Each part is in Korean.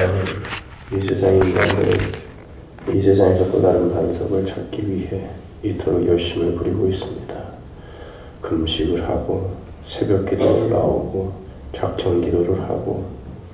하나님, 이 세상의 인간들은 이 세상에서 또 다른 반석을 찾기 위해 이토록 열심을 부리고 있습니다. 금식을 하고 새벽 기도를 나오고 작정 기도를 하고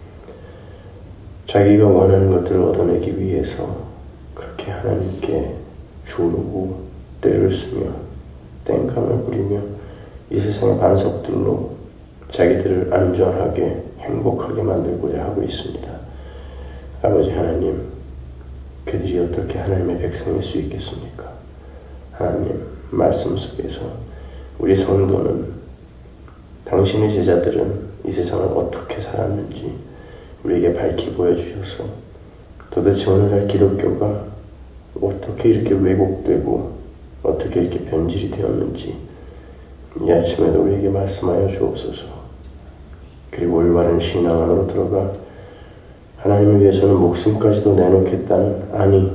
자기가 원하는 것들을 얻어내기 위해서 그렇게 하나님께 조르고 때를 쓰며 땡깡을 부리며 이 세상의 반석들로 자기들을 안전하게 행복하게 만들고자 하고 있습니다. 아버지 하나님, 그들이 어떻게 하나님의 백성일 수 있겠습니까? 하나님, 말씀 속에서 우리 성도는, 당신의 제자들은 이 세상을 어떻게 살았는지 우리에게 밝히 보여주셔서 도대체 오늘날 기독교가 어떻게 이렇게 왜곡되고 어떻게 이렇게 변질이 되었는지 이 아침에도 우리에게 말씀하여 주옵소서. 그리고 올바른 신앙 안으로 들어가 하나님을 위해서는 목숨까지도 내놓겠다는, 아니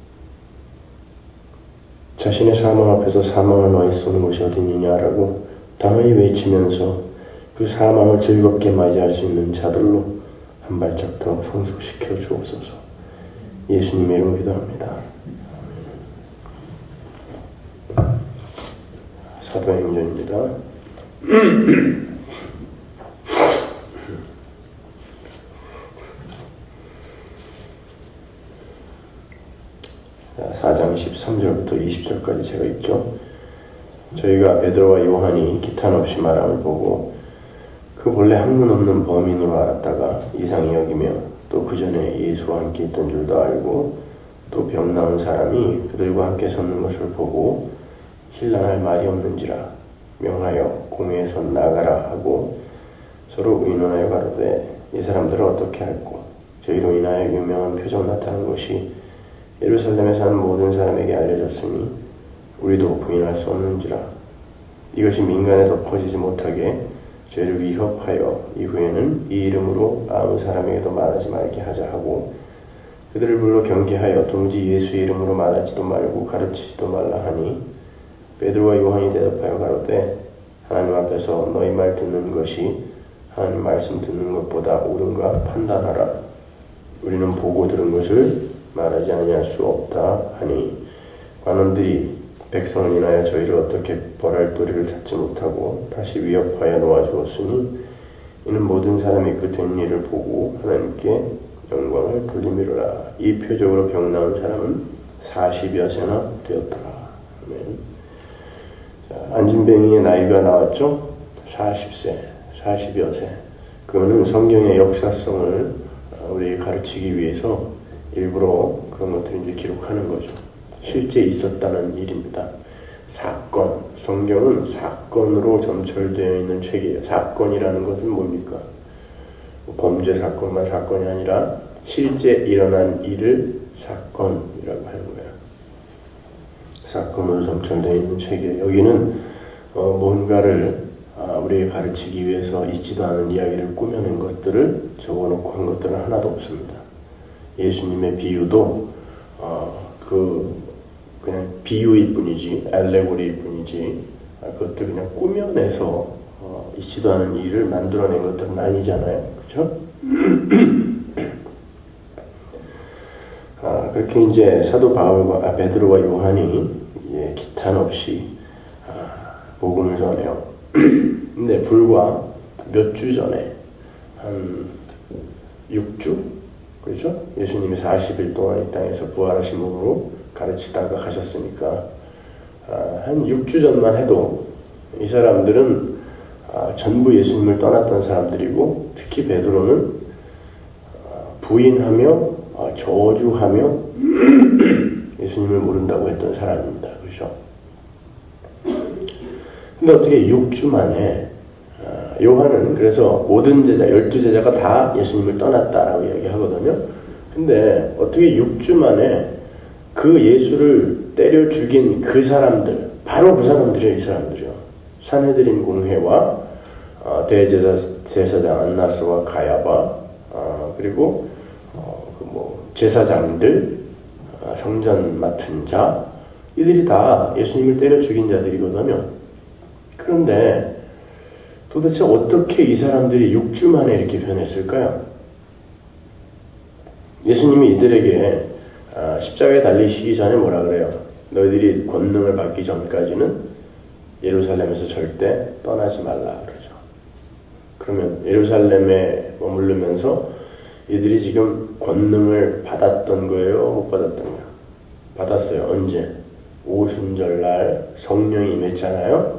자신의 사망 앞에서 사망을 너희 쏘는 곳이 어디느냐라고 단호히 외치면서 그 사망을 즐겁게 맞이할 수 있는 자들로 한 발짝 더 성숙시켜 주옵소서. 예수님의 이름으로 기도합니다. 사도행전입니다. 자, 4장 13절부터 20절까지 제가 읽죠. 저희가 베드로와 요한이 기탄 없이 말함을 보고 그 본래 학문 없는 범인으로 알았다가 이상히 여기며 또 그 전에 예수와 함께 있던 줄도 알고 또 병 나은 사람이 그들과 함께 섰는 것을 보고 신랑할 말이 없는지라 명하여 공회에서 나가라 하고 서로 의논하여 가로되 이 사람들을 어떻게 할꼬? 저희로 인하여 유명한 표적 나타난 것이 예루살렘에 사는 모든 사람에게 알려졌으니 우리도 부인할 수 없는지라. 이것이 민간에 더 퍼지지 못하게 저희를 위협하여 이후에는 이 이름으로 아무 사람에게도 말하지 말게 하자 하고 그들을 불러 경계하여 도무지 예수의 이름으로 말하지도 말고 가르치지도 말라 하니 베드로와 요한이 대답하여 가로되 하나님 앞에서 너희 말 듣는 것이 하나님 말씀 듣는 것보다 옳은가 판단하라. 우리는 보고 들은 것을 말하지 아니할 수 없다 하니 관원들이 백성을 인하여 저희를 어떻게 벌할 도리를 찾지 못하고 다시 위협하여 놓아주었으니 이는 모든 사람이 그 된 일을 보고 하나님께 영광을 돌림이로라. 이 표적으로 병 나은 사람은 40여 세나 되었더라. 아멘. 자, 안진뱅이의 나이가 나왔죠? 40세, 40여 세. 그거는 성경의 역사성을 우리에게 가르치기 위해서 일부러 그런 것들을 이제 기록하는 거죠. 실제 있었다는 일입니다. 사건, 성경은 사건으로 점철되어 있는 책이에요. 사건이라는 것은 뭡니까? 범죄 사건만 사건이 아니라 실제 일어난 일을 사건이라고 하는 거예요. 사건으로 점철되어 있는 책이에요. 여기는 뭔가를 우리에게 가르치기 위해서 있지도 않은 이야기를 꾸며낸 것들을 적어놓고 한 것들은 하나도 없습니다. 예수님의 비유도 그냥 비유일 뿐이지, 알레고리일 뿐이지, 그것도 그냥 꾸며내서 있지도 않은 일을 만들어낸 것들은 아니잖아요. 그렇죠? 그렇게 이제 사도 바울과 베드로와 요한이 기탄 없이 복음을 전해요. 근데 불과 몇 주 전에, 한 6주? 그렇죠? 예수님이 40일 동안 이 땅에서 부활하신 몸으로 가르치다가 가셨으니까 한 6주 전만 해도 이 사람들은 전부 예수님을 떠났던 사람들이고 특히 베드로는 부인하며 저주하며 예수님을 모른다고 했던 사람입니다. 그렇죠? 근데 어떻게 6주 만에 요한은 그래서 모든 제자, 12제자가 다 예수님을 떠났다라고 이야기하거든요. 근데 어떻게 6주 만에 그 예수를 때려 죽인 그 사람들, 바로 그 사람들이에요, 이 사람들이요. 산헤드린 공회와 대제사장 안나스와 가야바, 그리고 제사장들, 성전 맡은 자, 이들이 다 예수님을 때려 죽인 자들이거든요. 그런데 도대체 어떻게 이 사람들이 6주 만에 이렇게 변했을까요? 예수님이 이들에게 십자가에 달리시기 전에 뭐라 그래요? 너희들이 권능을 받기 전까지는 예루살렘에서 절대 떠나지 말라 그러죠. 그러면 예루살렘에 머무르면서 이들이 지금 권능을 받았던 거예요? 못 받았던 거예요? 받았어요. 언제? 오순절날 성령이 임했잖아요.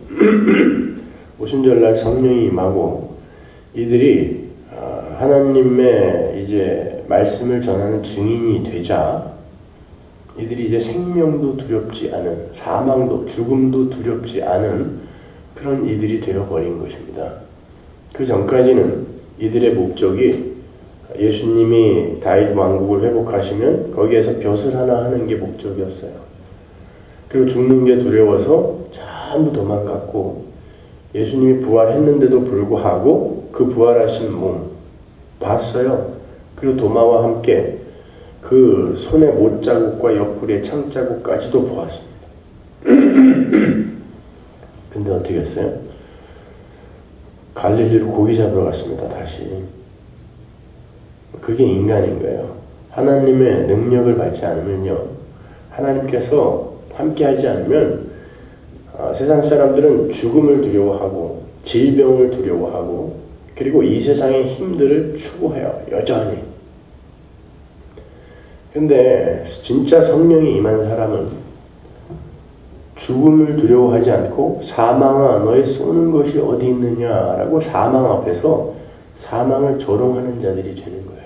오순절날 성령이 임하고 이들이 하나님의 이제 말씀을 전하는 증인이 되자 이들이 이제 생명도 두렵지 않은, 사망도 죽음도 두렵지 않은 그런 이들이 되어버린 것입니다. 그 전까지는 이들의 목적이 예수님이 다윗 왕국을 회복하시면 거기에서 벼슬 하나 하는 게 목적이었어요. 그리고 죽는 게 두려워서 전부 도망갔고 예수님이 부활했는데도 불구하고 그 부활하신 몸 봤어요. 그리고 도마와 함께 그 손의 못자국과 옆구리의 창자국까지도 보았습니다. 근데 어떻게 했어요? 갈릴리로 고기 잡으러 갔습니다. 다시. 그게 인간인 거예요. 하나님의 능력을 받지 않으면요. 하나님께서 함께하지 않으면 세상 사람들은 죽음을 두려워하고 질병을 두려워하고 그리고 이 세상의 힘들을 추구해요. 여전히. 근데 진짜 성령이 임한 사람은 죽음을 두려워하지 않고 사망아 너의 쏘는 것이 어디 있느냐라고 사망 앞에서 사망을 조롱하는 자들이 되는 거예요.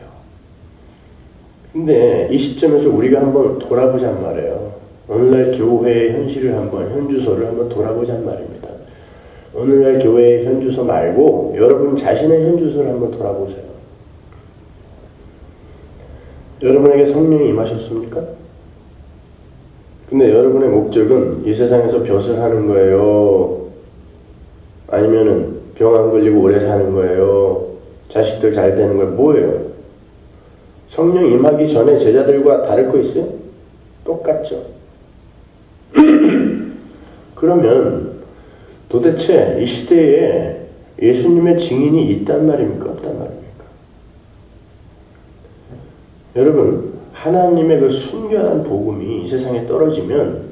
근데 이 시점에서 우리가 한번 돌아보잔 말이에요. 오늘날 교회의 현실을 현주소를 한번 돌아보잔 말입니다. 오늘날 교회의 현주소 말고 여러분 자신의 현주소를 한번 돌아보세요. 여러분에게 성령이 임하셨습니까? 근데 여러분의 목적은 이 세상에서 벼슬 하는 거예요? 아니면은 병 안 걸리고 오래 사는 거예요? 자식들 잘 되는 거예요? 뭐예요? 성령 임하기 전에 제자들과 다를 거 있어요? 똑같죠. 그러면 도대체 이 시대에 예수님의 증인이 있단 말입니까? 없단 말입니까? 여러분, 하나님의 그 순결한 복음이 이 세상에 떨어지면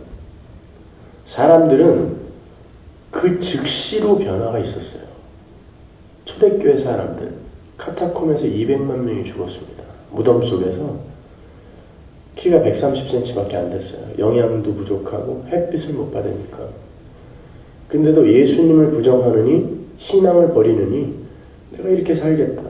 사람들은 그 즉시로 변화가 있었어요. 초대교회 사람들, 카타콤에서 200만 명이 죽었습니다. 무덤 속에서 키가 130cm밖에 안 됐어요. 영양도 부족하고 햇빛을 못 받으니까. 근데도 예수님을 부정하느니 신앙을 버리느니 내가 이렇게 살겠다.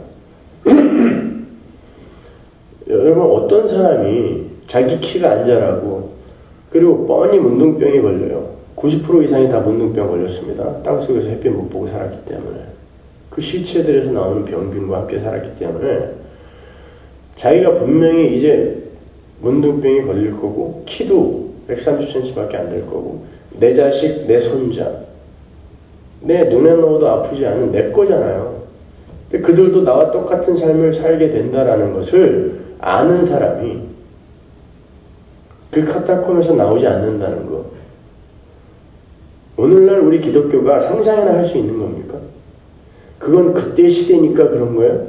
여러분 어떤 사람이 자기 키가 안 자라고 그리고 뻔히 문둥병이 걸려요. 90% 이상이 다 문둥병 걸렸습니다. 땅속에서 햇빛 못 보고 살았기 때문에. 그 시체들에서 나오는 병균과 함께 살았기 때문에 자기가 분명히 이제 문둥병이 걸릴 거고 키도 130cm밖에 안 될 거고 내 자식, 내 손자 내 눈에 넣어도 아프지 않은 내 거잖아요. 근데 그들도 나와 똑같은 삶을 살게 된다라는 것을 아는 사람이 그 카타콤에서 나오지 않는다는 거. 오늘날 우리 기독교가 상상이나 할 수 있는 겁니까? 그건 그때 시대니까 그런 거예요?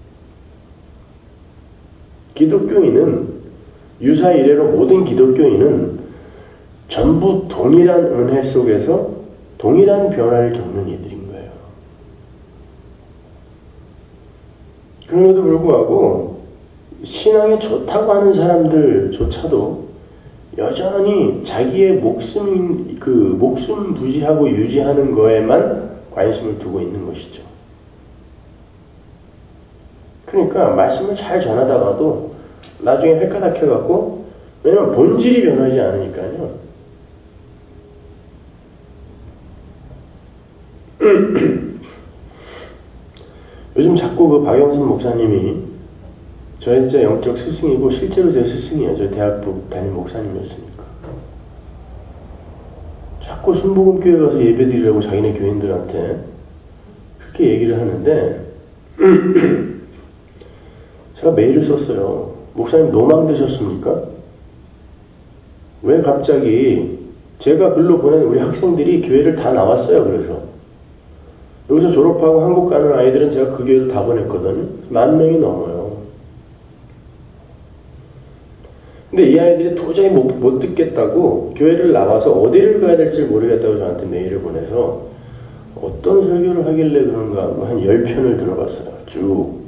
기독교인은 유사 이래로 모든 기독교인은 전부 동일한 은혜 속에서 동일한 변화를 겪는 이들인 거예요. 그럼에도 불구하고 신앙이 좋다고 하는 사람들조차도 여전히 자기의 목숨 부지하고 유지하는 거에만 관심을 두고 있는 것이죠. 그러니까 말씀을 잘 전하다가도 나중에 헷가닥혀갖고 왜냐면 본질이 변하지 않으니까요. 요즘 자꾸 그 박영선 목사님이 저의 진짜 영적 스승이고 실제로 제 스승이에요. 저 대학부 담임 목사님이었으니까. 자꾸 순복음교회 가서 예배드리라고 자기네 교인들한테 그렇게 얘기를 하는데 제가 메일을 썼어요. 목사님 노망되셨습니까? 왜 갑자기 제가 글로 보낸 우리 학생들이 교회를 다 나왔어요. 그래서 여기서 졸업하고 한국 가는 아이들은 제가 그 교회를 다 보냈거든요. 10,000명이 넘어요. 근데 이 아이들이 도저히 못 듣겠다고 교회를 나와서 어디를 가야 될지 모르겠다고 저한테 메일을 보내서 어떤 설교를 하길래 그런가 한 10편을 들어봤어요. 쭉.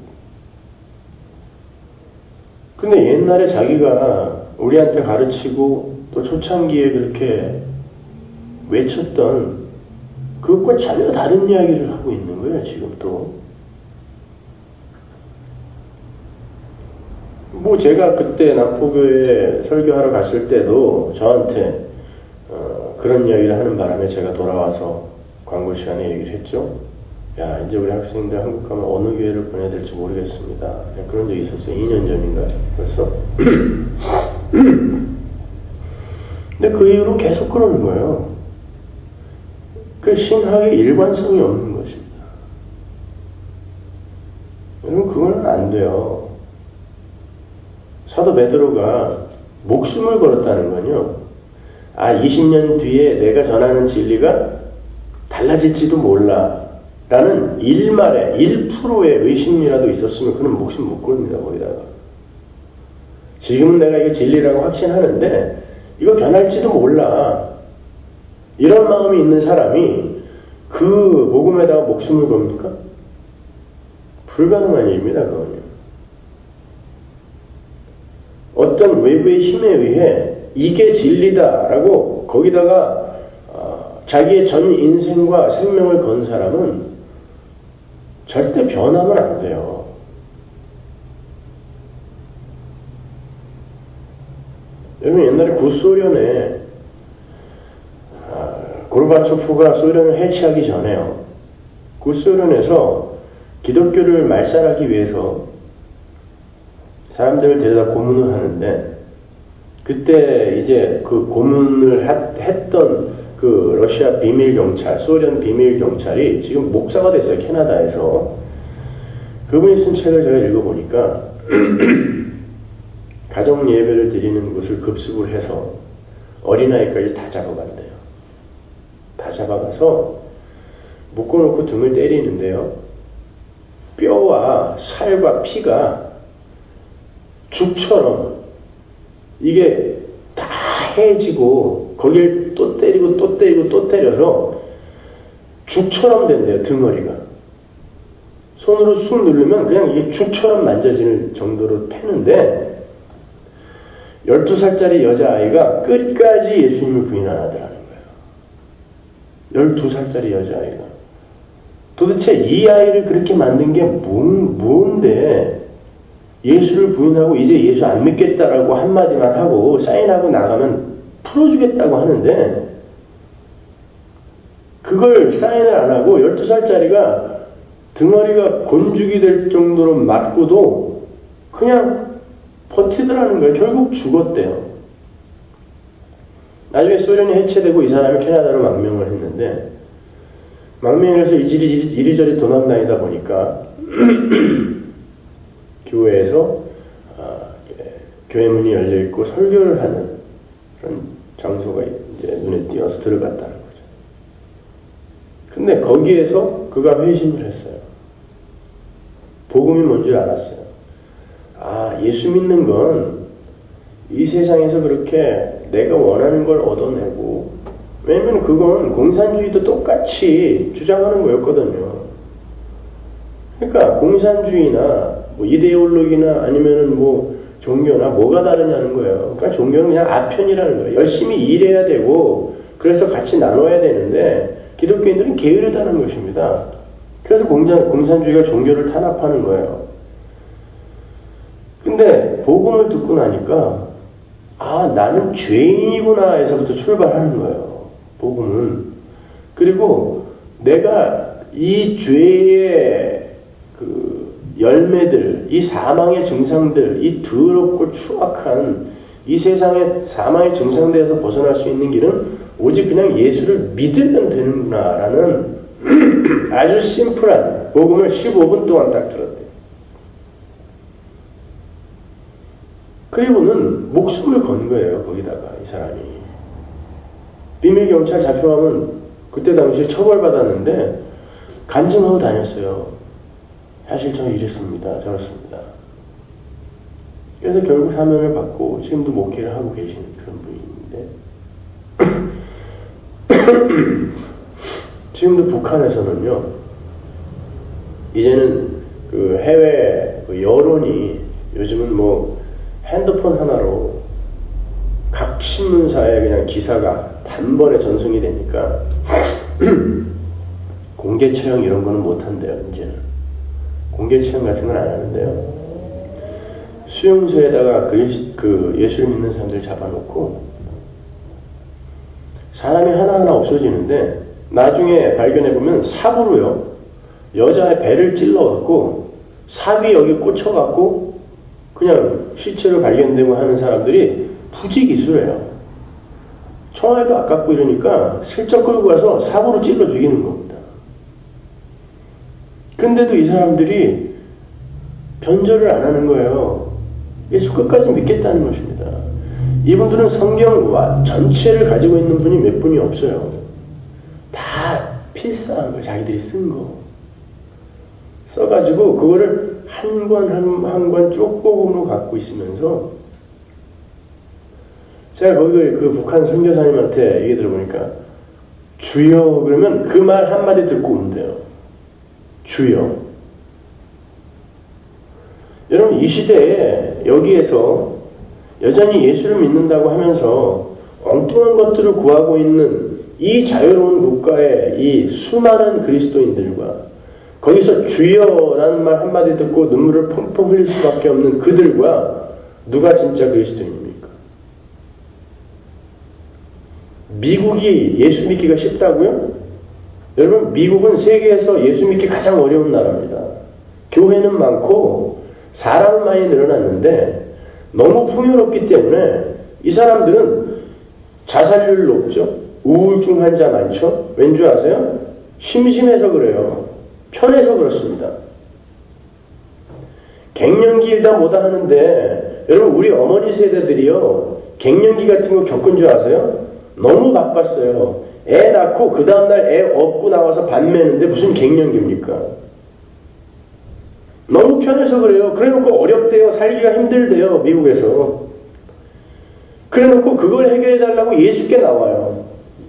근데 옛날에 자기가 우리한테 가르치고 또 초창기에 그렇게 외쳤던 그것과 전혀 다른 이야기를 하고 있는 거예요, 지금 또. 뭐 제가 그때 남포교회에 설교하러 갔을 때도 저한테 그런 이야기를 하는 바람에 제가 돌아와서 광고 시간에 얘기를 했죠. 야, 이제 우리 학생들 한국 가면 어느 교회를 보내야 될지 모르겠습니다. 그런 적이 있었어요. 2년 전인가 벌써. 근데 그 이후로 계속 그러는 거예요. 그 신학의 일관성이 없는 것입니다. 여러분, 그거는 안 돼요. 사도 베드로가 목숨을 걸었다는 건요. 20년 뒤에 내가 전하는 진리가 달라질지도 몰라. 라는 1말에 1%의 의심이라도 있었으면 그는 목숨 못 겁니다, 거기다가. 지금은 내가 이게 진리라고 확신하는데 이거 변할지도 몰라. 이런 마음이 있는 사람이 그 복음에다가 목숨을 겁니까? 불가능한 일입니다, 그건요. 어떤 외부의 힘에 의해 이게 진리다라고 거기다가 자기의 전 인생과 생명을 건 사람은 절대 변하면 안 돼요. 여러분, 옛날에 구소련에 고르바초프가 소련을 해체하기 전에요. 구소련에서 기독교를 말살하기 위해서 사람들을 데려다 고문을 하는데, 그때 이제 그 고문을 했던 그 러시아 비밀 경찰, 소련 비밀 경찰이 지금 목사가 됐어요, 캐나다에서. 그분이 쓴 책을 제가 읽어보니까 가정 예배를 드리는 곳을 급습을 해서 어린아이까지 다 잡아간대요. 다 잡아가서 묶어놓고 등을 때리는데요. 뼈와 살과 피가 죽처럼 이게 다 해지고 거길 또 때리고 또 때리고 또 때려서 죽처럼 된대요, 등허리가. 손으로 쑥 누르면 그냥 이게 죽처럼 만져지는 정도로 패는데 12살짜리 여자아이가 끝까지 예수님을 부인 안 하더라는 거예요. 12살짜리 여자아이가. 도대체 이 아이를 그렇게 만든 게 뭔데 예수를 부인하고 이제 예수 안 믿겠다라고 한마디만 하고 사인하고 나가면 풀어주겠다고 하는데 그걸 사인을 안 하고 12살짜리가 등허리가 곤죽이 될 정도로 맞고도 그냥 버티더라는 거예요. 결국 죽었대요. 나중에 소련이 해체되고 이 사람이 캐나다로 망명을 했는데 망명을 해서 이리저리 도난다니다 보니까 교회에서 교회 문이 열려있고 설교를 하는 그런 장소가 이제 눈에 띄어서 들어갔다는 거죠. 근데 거기에서 그가 회심을 했어요. 복음이 뭔지 알았어요. 예수 믿는 건 이 세상에서 그렇게 내가 원하는 걸 얻어내고, 왜냐면 그건 공산주의도 똑같이 주장하는 거였거든요. 그러니까 공산주의나 뭐 이데올로기나 아니면은 뭐 종교나 뭐가 다르냐는 거예요. 그러니까 종교는 그냥 아편이라는 거예요. 열심히 일해야 되고 그래서 같이 나눠야 되는데 기독교인들은 게으르다는 것입니다. 그래서 공산주의가 종교를 탄압하는 거예요. 근데 복음을 듣고 나니까 나는 죄인이구나 에서부터 출발하는 거예요. 복음은. 그리고 내가 이 죄의 그 열매들, 이 사망의 증상들, 이 더럽고 추악한 이 세상의 사망의 증상들에서 벗어날 수 있는 길은 오직 그냥 예수를 믿으면 되는구나라는 아주 심플한 복음을 15분 동안 딱 들었대요. 그리고는 목숨을 건 거예요, 거기다가, 이 사람이. 비밀경찰 잡혀가면 그때 당시에 처벌받았는데, 간증하고 다녔어요. 사실 저는 이랬습니다, 저렇습니다. 그래서 결국 사면을 받고 지금도 목회를 하고 계시는 그런 분인데 지금도 북한에서는요, 이제는 그 해외 그 여론이 요즘은 뭐 핸드폰 하나로 각 신문사에 그냥 기사가 단번에 전송이 되니까 공개 처형 이런 거는 못 한대요. 이제는 공개 처형 같은 건 안 하는데요. 수용소에다가 그 예수를 믿는 사람들 잡아놓고 사람이 하나하나 없어지는데 나중에 발견해보면 삽으로요, 여자의 배를 찔러갖고 삽이 여기 꽂혀갖고 그냥 시체로 발견되고 하는 사람들이 부지기수래요. 총알도 아깝고 이러니까 슬쩍 끌고 가서 삽으로 찔러 죽이는 겁니다. 근데도 이 사람들이 변절을 안 하는 거예요. 예수 끝까지 믿겠다는 것입니다. 이분들은 성경과 전체를 가지고 있는 분이 몇 분이 없어요. 다 필사한 거, 자기들이 쓴 거. 써가지고 그거를 한 권 한 권 쪽복음으로 갖고 있으면서 제가 거기 그 북한 선교사님한테 얘기 들어보니까 주여 그러면 그 말 한마디 듣고 온대요. 주여. 여러분 이 시대에 여기에서 여전히 예수를 믿는다고 하면서 엉뚱한 것들을 구하고 있는 이 자유로운 국가의 이 수많은 그리스도인들과 거기서 주여라는 말 한마디 듣고 눈물을 펑펑 흘릴 수밖에 없는 그들과 누가 진짜 그리스도인입니까? 미국이 예수 믿기가 쉽다고요? 여러분 미국은 세계에서 예수 믿기 가장 어려운 나라입니다. 교회는 많고 사람은 많이 늘어났는데 너무 풍요롭기 때문에 이 사람들은 자살률 높죠. 우울증 환자 많죠. 왠지 아세요? 심심해서 그래요. 편해서 그렇습니다. 갱년기다 뭐다 하는데 여러분 우리 어머니 세대들이요 갱년기 같은 거 겪은 줄 아세요? 너무 바빴어요. 애 낳고 그 다음날 애 업고 나와서 밥 매는데 무슨 갱년기입니까? 너무 편해서 그래요. 그래놓고 어렵대요. 살기가 힘들대요. 미국에서. 그래놓고 그걸 해결해달라고 예수께 나와요.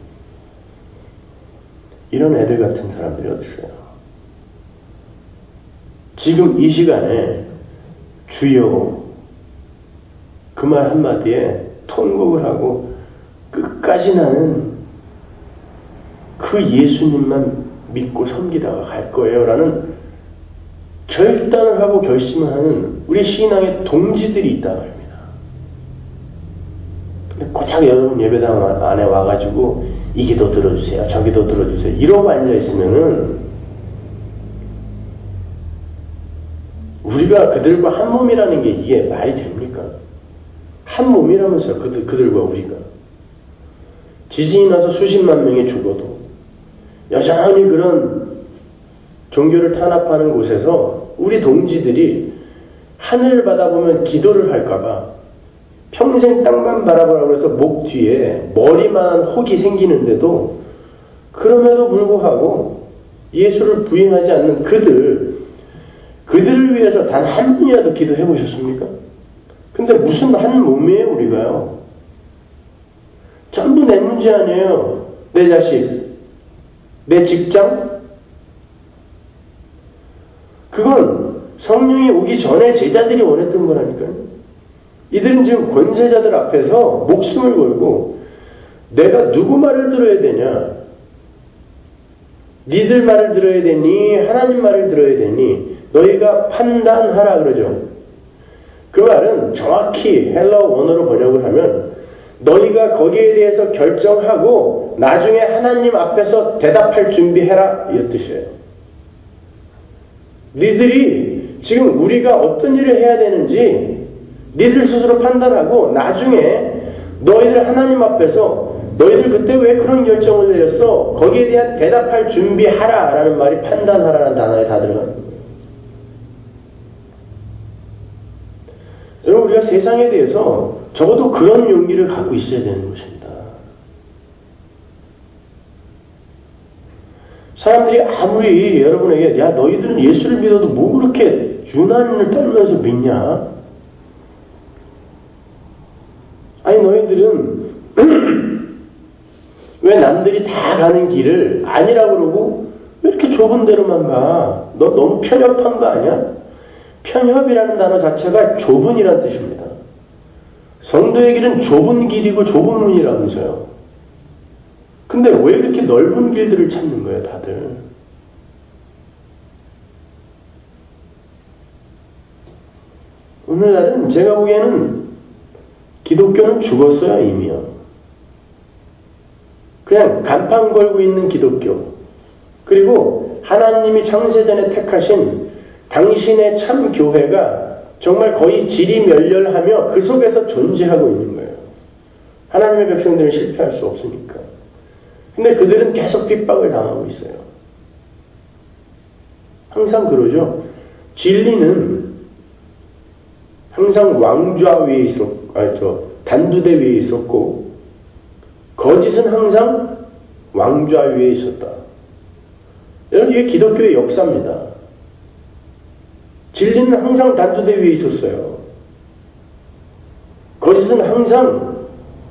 이런 애들 같은 사람들이 어디 있어요? 지금 이 시간에 주여 그 말 한마디에 통곡을 하고 끝까지 나는 그 예수님만 믿고 섬기다가 갈 거예요 라는 결단을 하고 결심을 하는 우리 신앙의 동지들이 있다 말입니다. 근데 고작 여러분 예배당 안에 와가지고 이 기도 들어주세요, 저 기도 들어주세요 이러고 앉아있으면은 우리가 그들과 한 몸이라는 게 이게 말이 됩니까? 한 몸이라면서요, 그들과 우리가. 지진이 나서 수십만 명이 죽어도 여전히 그런 종교를 탄압하는 곳에서 우리 동지들이 하늘을 바라보면 기도를 할까봐 평생 땅만 바라보라고 해서 목 뒤에 머리만한 혹이 생기는데도 그럼에도 불구하고 예수를 부인하지 않는 그들을 위해서 단 한 분이라도 기도해 보셨습니까? 근데 무슨 한 몸이에요 우리가요? 전부 내 문제 아니에요. 내 자식, 내 직장. 그건 성령이 오기 전에 제자들이 원했던 거라니까요. 이들은 지금 권세자들 앞에서 목숨을 걸고 내가 누구 말을 들어야 되냐? 니들 말을 들어야 되니 하나님 말을 들어야 되니 너희가 판단하라 그러죠. 그 말은 정확히 헬라어 원어로 번역을 하면 너희가 거기에 대해서 결정하고 나중에 하나님 앞에서 대답할 준비해라 이 뜻이에요. 니들이 지금 우리가 어떤 일을 해야 되는지 니들 스스로 판단하고 나중에 너희들 하나님 앞에서 너희들 그때 왜 그런 결정을 내렸어? 거기에 대한 대답할 준비하라 라는 말이 판단하라는 단어에 다 들어갑니다. 여러분 우리가 세상에 대해서 적어도 그런 용기를 갖고 있어야 되는 것입니다. 사람들이 아무리 여러분에게 야 너희들은 예수를 믿어도 뭐 그렇게 유난을 떨면서 믿냐? 너희들은 왜 남들이 다 가는 길을 아니라고 그러고 왜 이렇게 좁은 데로만 가? 너 너무 편협한 거 아니야? 편협이라는 단어 자체가 좁은이라는 뜻입니다. 성도의 길은 좁은 길이고 좁은 문이라면서요. 근데 왜 이렇게 넓은 길들을 찾는 거예요, 다들? 오늘날은 제가 보기에는 기독교는 죽었어요, 이미요. 그냥 간판 걸고 있는 기독교. 그리고 하나님이 창세전에 택하신 당신의 참 교회가 정말 거의 지리멸렬하며 그 속에서 존재하고 있는 거예요. 하나님의 백성들은 실패할 수 없으니까. 근데 그들은 계속 핍박을 당하고 있어요. 항상 그러죠. 진리는 항상 왕좌 위에 단두대 위에 있었고, 거짓은 항상 왕좌 위에 있었다. 여러분, 이게 기독교의 역사입니다. 진리는 항상 단두대 위에 있었어요. 거짓은 항상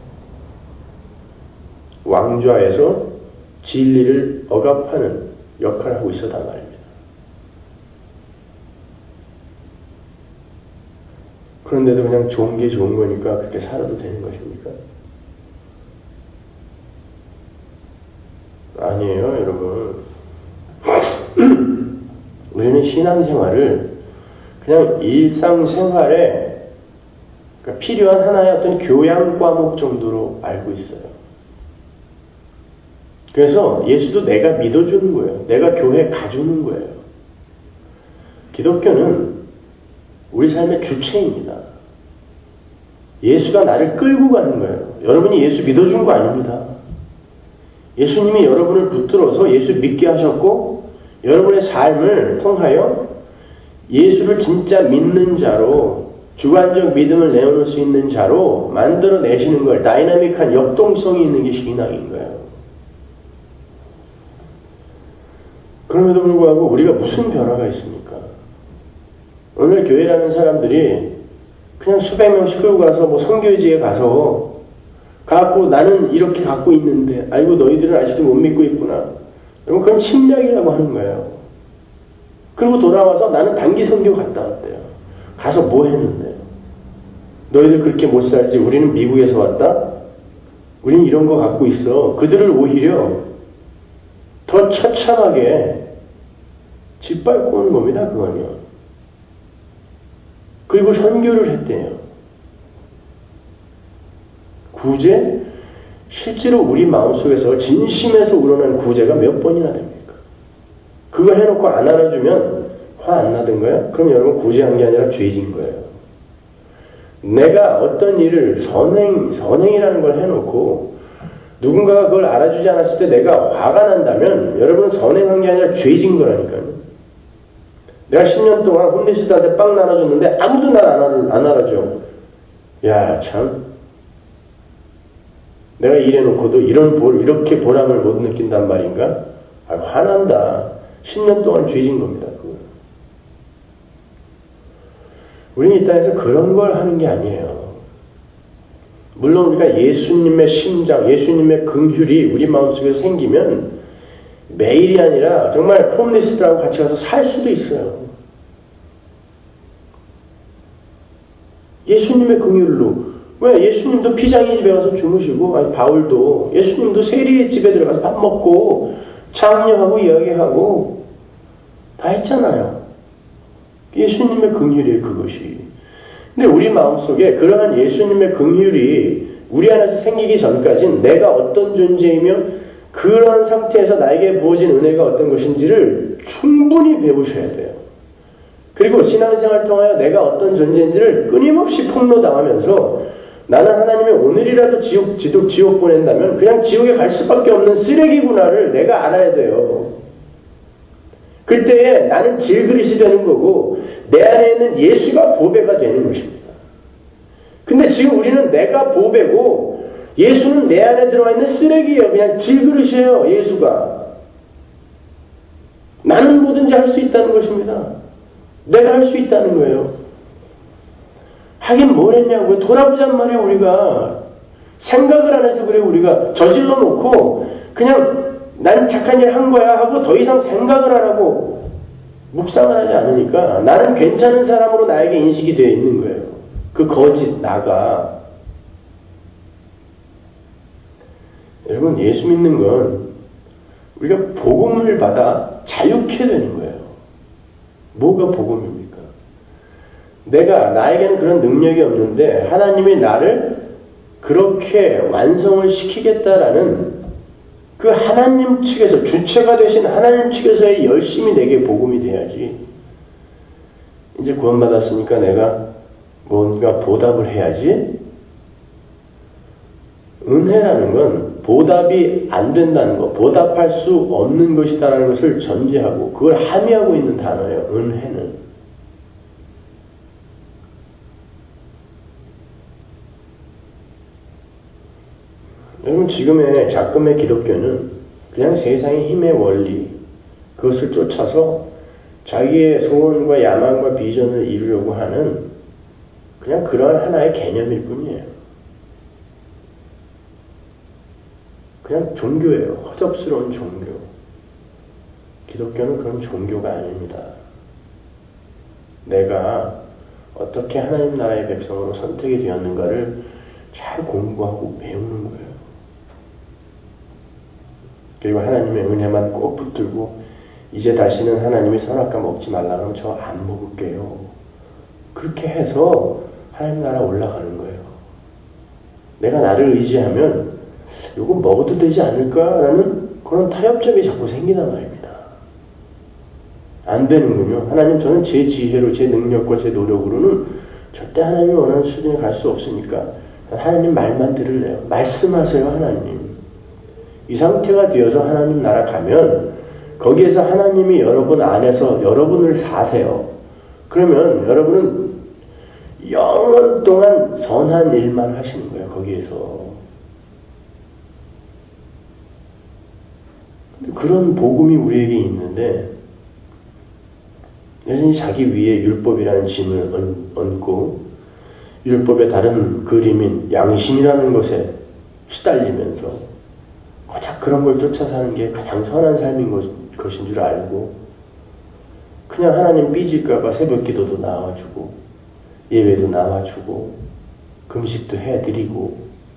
왕좌에서 진리를 억압하는 역할을 하고 있었단 말입니다. 그런데도 그냥 좋은 게 좋은 거니까 그렇게 살아도 되는 것입니까? 아니에요, 여러분. 우리는 신앙생활을 그냥 일상생활에 그러니까 필요한 하나의 어떤 교양 과목 정도로 알고 있어요. 그래서 예수도 내가 믿어주는 거예요. 내가 교회에 가주는 거예요. 기독교는 우리 삶의 주체입니다. 예수가 나를 끌고 가는 거예요. 여러분이 예수 믿어준 거 아닙니다. 예수님이 여러분을 붙들어서 예수 믿게 하셨고 여러분의 삶을 통하여 예수를 진짜 믿는 자로 주관적 믿음을 내어놓을 수 있는 자로 만들어내시는 걸 다이나믹한 역동성이 있는 게 신앙인 거예요. 그럼에도 불구하고 우리가 무슨 변화가 있습니까? 오늘 교회라는 사람들이 그냥 수백 명씩 끌고 가서 뭐 선교지에 가서 갖고 나는 이렇게 갖고 있는데 아이고 너희들은 아직도 못 믿고 있구나. 여러분 그건 침략이라고 하는 거예요. 그리고 돌아와서 나는 단기 선교 갔다 왔대요. 가서 뭐 했는데요? 너희들 그렇게 못 살지 우리는 미국에서 왔다? 우리는 이런 거 갖고 있어. 그들을 오히려 더 처참하게 짓밟고 오는 겁니다. 그건요. 그리고 선교를 했대요. 구제? 실제로 우리 마음속에서 진심에서 우러난 구제가 몇 번이나 됩니까? 그거 해놓고 안 알아주면 화 안 나던가요? 그럼 여러분 구제한 게 아니라 죄진 거예요. 내가 어떤 일을 선행이라는 걸 해놓고 누군가가 그걸 알아주지 않았을 때 내가 화가 난다면 여러분은 선행한 게 아니라 죄진 거라니까요. 내가 10년 동안 홈리스트한테 빵 나눠줬는데 아무도 날 안 알아줘. 야, 참. 내가 일해놓고도 이렇게 보람을 못 느낀단 말인가? 아, 화난다. 10년 동안 죄진 겁니다. 그거. 우리는 이 땅에서 그런 걸 하는 게 아니에요. 물론 우리가 예수님의 심장, 예수님의 긍휼이 우리 마음속에 생기면 매일이 아니라 정말 홈리스트하고 같이 가서 살 수도 있어요. 예수님의 긍휼로. 왜? 예수님도 피장이 집에 가서 주무시고, 아니 바울도 예수님도 세리의 집에 들어가서 밥 먹고 창녀하고 이야기하고 다 했잖아요. 예수님의 긍휼이에요, 그것이. 근데 우리 마음속에 그러한 예수님의 긍휼이 우리 안에서 생기기 전까지는 내가 어떤 존재이며 그러한 상태에서 나에게 부어진 은혜가 어떤 것인지를 충분히 배우셔야 돼요. 그리고 신앙생활을 통하여 내가 어떤 존재인지를 끊임없이 폭로당하면서 나는 하나님의 오늘이라도 지옥 보낸다면 그냥 지옥에 갈 수밖에 없는 쓰레기구나를 내가 알아야 돼요. 그때에 나는 질그릇이 되는 거고 내 안에 있는 예수가 보배가 되는 것입니다. 근데 지금 우리는 내가 보배고 예수는 내 안에 들어와 있는 쓰레기예요. 그냥 질그릇이에요. 예수가. 나는 뭐든지 할 수 있다는 것입니다. 내가 할 수 있다는 거예요. 하긴 뭘 했냐고요. 돌아보잔 말이에요. 우리가. 생각을 안 해서 그래. 우리가 저질러 놓고 그냥 난 착한 일 한 거야 하고 더 이상 생각을 안 하고 묵상을 하지 않으니까 나는 괜찮은 사람으로 나에게 인식이 되어 있는 거예요. 그 거짓 나가. 여러분, 예수 믿는 건 우리가 복음을 받아 자유케 되는 거예요. 뭐가 복음입니까? 나에게는 그런 능력이 없는데 하나님이 나를 그렇게 완성을 시키겠다라는 그 하나님 측에서, 주체가 되신 하나님 측에서의 열심이 내게 복음이 돼야지. 이제 구원받았으니까 내가 뭔가 보답을 해야지. 은혜라는 건 보답이 안 된다는 거, 보답할 수 없는 것이다라는 것을 전제하고 그걸 함의하고 있는 단어예요. 은혜는. 여러분, 작금의 기독교는 그냥 세상의 힘의 원리, 그것을 쫓아서 자기의 소원과 야망과 비전을 이루려고 하는 그냥 그러한 하나의 개념일 뿐이에요. 그냥 종교예요. 허접스러운 종교. 기독교는 그런 종교가 아닙니다. 내가 어떻게 하나님 나라의 백성으로 선택이 되었는가를 잘 공부하고 배우는 거예요. 그리고 하나님의 은혜만 꼭 붙들고 이제 다시는 하나님이 선악과 먹지 말라 그러면 저 안 먹을게요. 그렇게 해서 하나님 나라 올라가는 거예요. 내가 나를 의지하면 이거 먹어도 되지 않을까라는 그런 타협점이 자꾸 생기단 말입니다. 안 되는군요. 하나님, 저는 제 지혜로, 제 능력과 제 노력으로는 절대 하나님이 원하는 수준에 갈 수 없으니까 하나님 말만 들을래요. 말씀하세요, 하나님. 이 상태가 되어서 하나님 나라 가면 거기에서 하나님이 여러분 안에서 여러분을 사세요. 그러면 여러분은 영원 동안 선한 일만 하시는 거예요. 거기에서. 그런 복음이 우리에게 있는데 여전히 자기 위에 율법이라는 짐을 얹고 율법의 다른 그림인 양심이라는 것에 시달리면서 고작 그런 걸 쫓아 사는 게 가장 선한 삶인 것인 줄 알고 그냥 하나님 삐질까봐 새벽 기도도 나와주고 예배도 나와주고 금식도 해드리고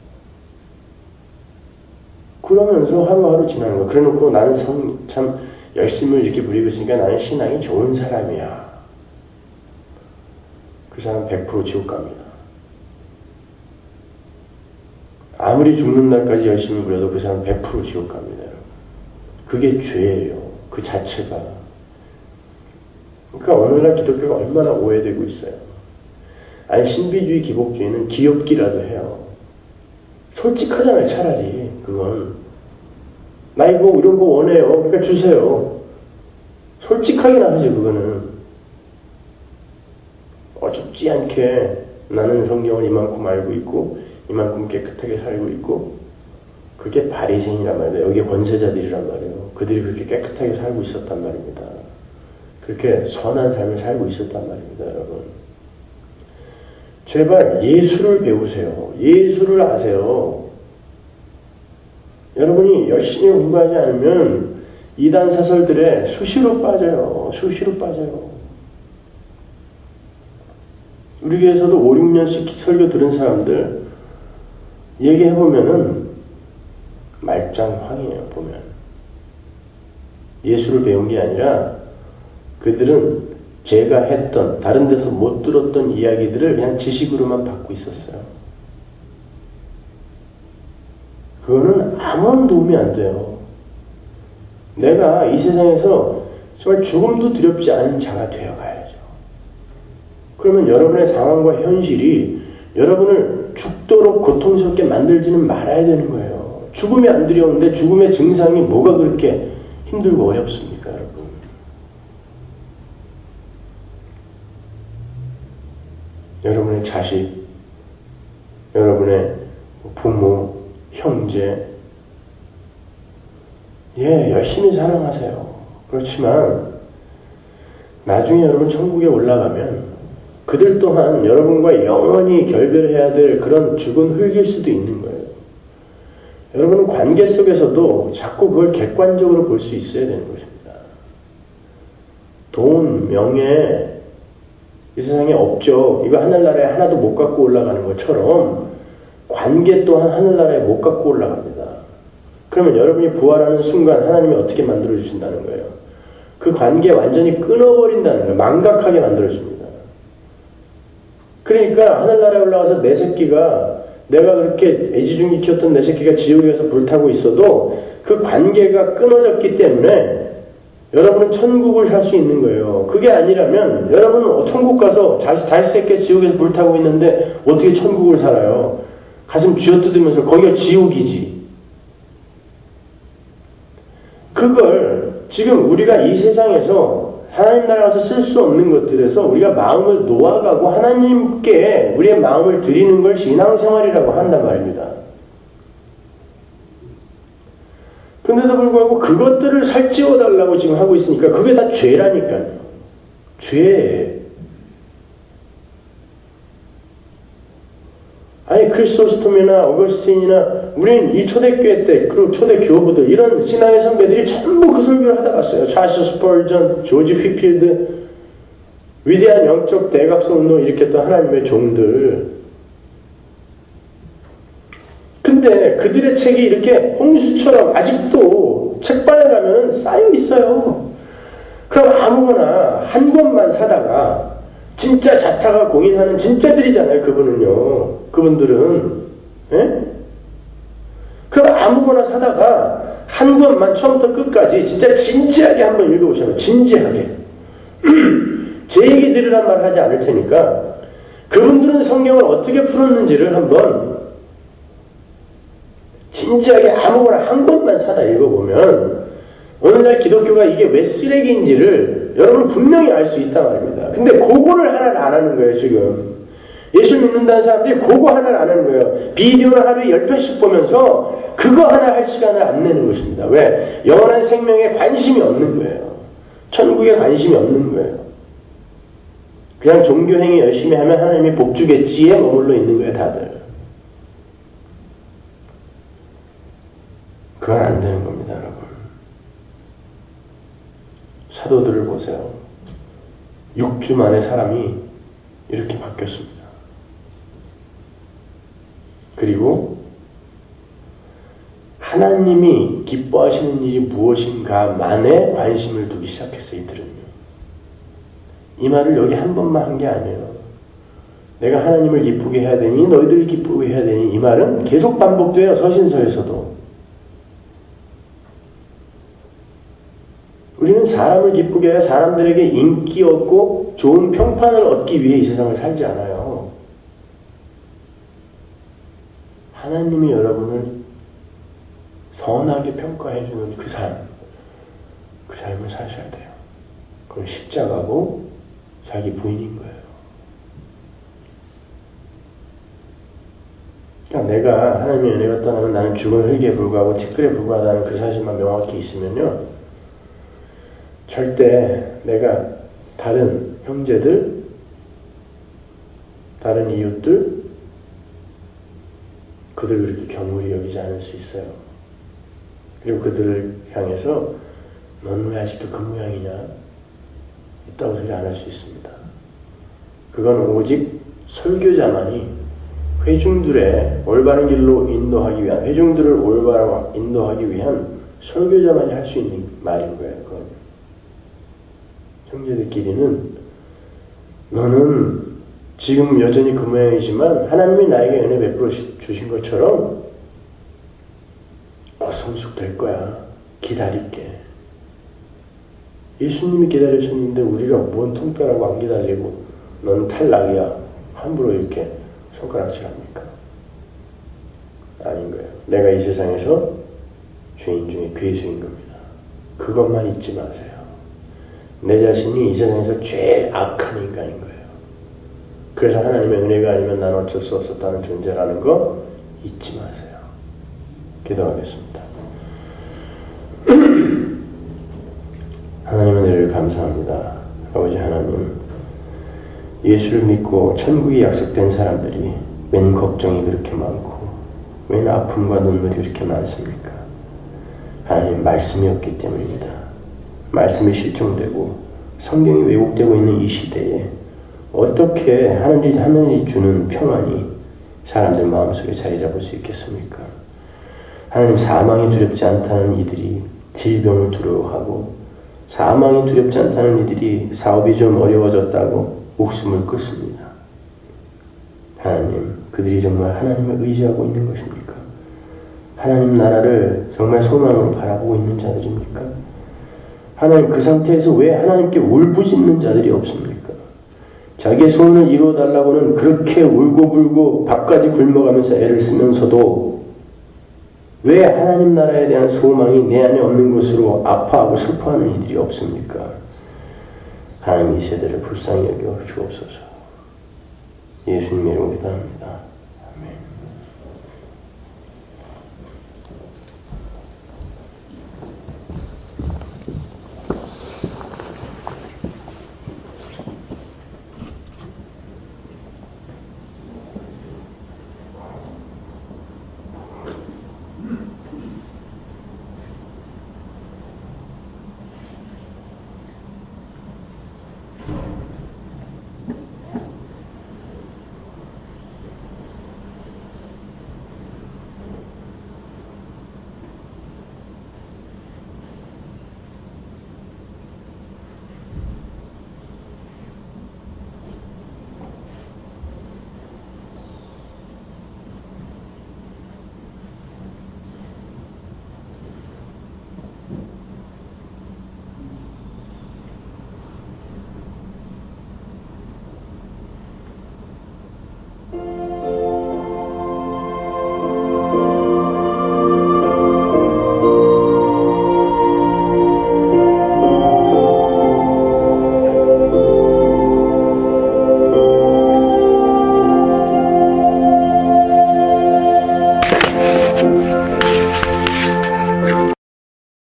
그러면서 하루하루 지나는 거야. 그래놓고 나는 참 열심을 이렇게 부리고 있으니까 나는 신앙이 좋은 사람이야. 그 사람 100% 지옥 갑니다. 아무리 죽는 날까지 열심히 부려도 그 사람 100% 지옥 갑니다. 그게 죄예요. 그 자체가. 그러니까 오늘날 기독교가 얼마나 오해되고 있어요. 아니, 신비주의 기복주의는 귀엽기라도 해요. 솔직하잖아요, 차라리. 그건. 나 이거 이런 거 원해요. 그러니까 주세요. 솔직하게나 하지, 그거는. 어줍지 않게 나는 성경을 이만큼 알고 있고, 이만큼 깨끗하게 살고 있고, 그게 바리새인이란 말이에요. 여기 권세자들이란 말이에요. 그들이 그렇게 깨끗하게 살고 있었단 말입니다. 그렇게 선한 삶을 살고 있었단 말입니다, 여러분. 제발 예수를 배우세요. 예수를 아세요. 여러분이 열심히 공부하지 않으면 이단 사설들에 수시로 빠져요. 수시로 빠져요. 우리 교회에서도 5, 6년씩 설교 들은 사람들 얘기해보면은 말짱황이에요, 보면. 예수를 배운 게 아니라 그들은 제가 했던, 다른 데서 못 들었던 이야기들을 그냥 지식으로만 받고 있었어요. 그거는 아무런 도움이 안 돼요. 내가 이 세상에서 정말 죽음도 두렵지 않은 자가 되어가야죠. 그러면 여러분의 상황과 현실이 여러분을 죽도록 고통스럽게 만들지는 말아야 되는 거예요. 죽음이 안 두려운데 죽음의 증상이 뭐가 그렇게 힘들고 어렵습니까, 여러분? 여러분의 자식, 여러분의 부모, 형제, 열심히 사랑하세요. 그렇지만 나중에 여러분 천국에 올라가면 그들 또한 여러분과 영원히 결별해야 될 그런 죽은 흙일 수도 있는 거예요. 여러분은 관계 속에서도 자꾸 그걸 객관적으로 볼 수 있어야 되는 것입니다. 돈, 명예, 이 세상에 없죠. 이거 하늘나라에 하나도 못 갖고 올라가는 것처럼 관계 또한 하늘나라에 못 갖고 올라갑니다. 그러면 여러분이 부활하는 순간 하나님이 어떻게 만들어주신다는 거예요? 그 관계 완전히 끊어버린다는 거예요. 망각하게 만들어줍니다. 그러니까 하늘나라에 올라가서 내 새끼가 내가 그렇게 애지중지 키웠던 내 새끼가 지옥에서 불타고 있어도 그 관계가 끊어졌기 때문에 여러분은 천국을 살 수 있는 거예요. 그게 아니라면 여러분은 천국 가서 자식 새끼가 지옥에서 불타고 있는데 어떻게 천국을 살아요? 가슴 쥐어뜯으면서 거기가 지옥이지. 그걸 지금 우리가 이 세상에서 하나님 나라 가서 쓸 수 없는 것들에서 우리가 마음을 놓아가고 하나님께 우리의 마음을 드리는 걸 신앙생활이라고 한단 말입니다. 근데도 불구하고 그것들을 살찌워달라고 지금 하고 있으니까 그게 다 죄라니까요. 죄. 아니 크리스토스톰이나 어거스틴이나 우리는 이 초대교회 때 그 초대 교부들 이런 신앙의 선배들이 전부 그 설교를 하다 갔어요. 찰스 스펄전, 조지 휘필드, 위대한 영적 대각성 운동을 일으켰던 하나님의 종들. 근데 그들의 책이 이렇게 홍수처럼 아직도 책방에 가면 쌓여 있어요. 그럼 아무거나 한 권만 사다가 진짜 자타가 공인하는 진짜들이잖아요. 그분들은. 예? 그럼 아무거나 사다가 한 권만 처음부터 끝까지 진짜 진지하게 한번 읽어보시면 진지하게. 제 얘기 들으란 말 하지 않을 테니까 그분들은 성경을 어떻게 풀었는지를 한번 진지하게 아무거나 한 권만 사다 읽어보면 오늘날 기독교가 이게 왜 쓰레기인지를 여러분 분명히 알 수 있단 말입니다. 근데 그거를 하나를 안 하는 거예요, 지금. 예수 믿는다는 사람들이 그거 하나를 안 하는 거예요. 비디오를 하루에 10편씩 보면서 그거 하나 할 시간을 안 내는 것입니다. 왜? 영원한 생명에 관심이 없는 거예요. 천국에 관심이 없는 거예요. 그냥 종교행위 열심히 하면 하나님이 복 주겠지에 머물러 있는 거예요, 다들. 그건 안 되는 겁니다, 여러분. 사도들을 보세요. 6주 만에 사람이 이렇게 바뀌었습니다. 그리고 하나님이 기뻐하시는 일이 무엇인가만에 관심을 두기 시작했어요, 이들은요. 이 말을 여기 한 번만 한 게 아니에요. 내가 하나님을 기쁘게 해야 되니 너희들을 기쁘게 해야 되니 이 말은 계속 반복돼요, 서신서에서도. 우리는 사람을 기쁘게 해야 사람들에게 인기 얻고 좋은 평판을 얻기 위해 이 세상을 살지 않아요. 하나님이 여러분을 선하게 평가해주는 그 삶을 사셔야 돼요. 그건 십자가고 자기 부인인 거예요. 그러니까 내가 하나님의 은혜가 떠나면 나는 죽은 흙에 불과하고 티끌에 불과하다는 그 사실만 명확히 있으면요. 절대 내가 다른 형제들, 다른 이웃들, 그들 그렇게 겸허히 여기지 않을 수 있어요. 그리고 그들을 향해서 넌 왜 아직도 그 모양이냐? 있다고 소리 안 할 수 있습니다. 그건 오직 설교자만이 회중들의 올바른 길로 인도하기 위한, 회중들을 올바로 인도하기 위한 설교자만이 할 수 있는 말인 거예요. 그건. 형제들끼리는 너는 지금 여전히 그 모양이지만 하나님이 나에게 은혜 베풀어 주신 것처럼 곧 성숙될 거야. 기다릴게. 예수님이 기다리셨는데 우리가 뭔 통뼈라고 안 기다리고 너는 탈락이야. 함부로 이렇게 손가락질합니까? 아닌 거예요. 내가 이 세상에서 죄인 중에 괴수인 겁니다. 그것만 잊지 마세요. 내 자신이 이 세상에서 제일 악한 인간인 거예요. 그래서 하나님의 은혜가 아니면 난 어쩔 수 없었다는 존재라는 거 잊지 마세요. 기도하겠습니다. 하나님의 은혜를 감사합니다. 아버지 하나님, 예수를 믿고 천국이 약속된 사람들이 웬 걱정이 그렇게 많고 왜 아픔과 눈물이 이렇게 많습니까? 하나님 말씀이 없기 때문입니다. 말씀이 실종되고 성경이 왜곡되고 있는 이 시대에 어떻게 하늘이 주는 평안이 사람들 마음속에 자리 잡을 수 있겠습니까? 하나님 사망이 두렵지 않다는 이들이 질병을 두려워하고 사망이 두렵지 않다는 이들이 사업이 좀 어려워졌다고 목숨을 끊습니다. 하나님, 그들이 정말 하나님을 의지하고 있는 것입니까? 하나님 나라를 정말 소망으로 바라보고 있는 자들입니까? 하나님 그 상태에서 왜 하나님께 울부짖는 자들이 없습니까? 자기의 소원을 이루어달라고는 그렇게 울고불고 밥까지 굶어가면서 애를 쓰면서도 왜 하나님 나라에 대한 소망이 내 안에 없는 것으로 아파하고 슬퍼하는 이들이 없습니까? 하나님 이 세대를 불쌍히 여겨 주옵소서. 예수님의 이름으로 기도합니다. 아멘.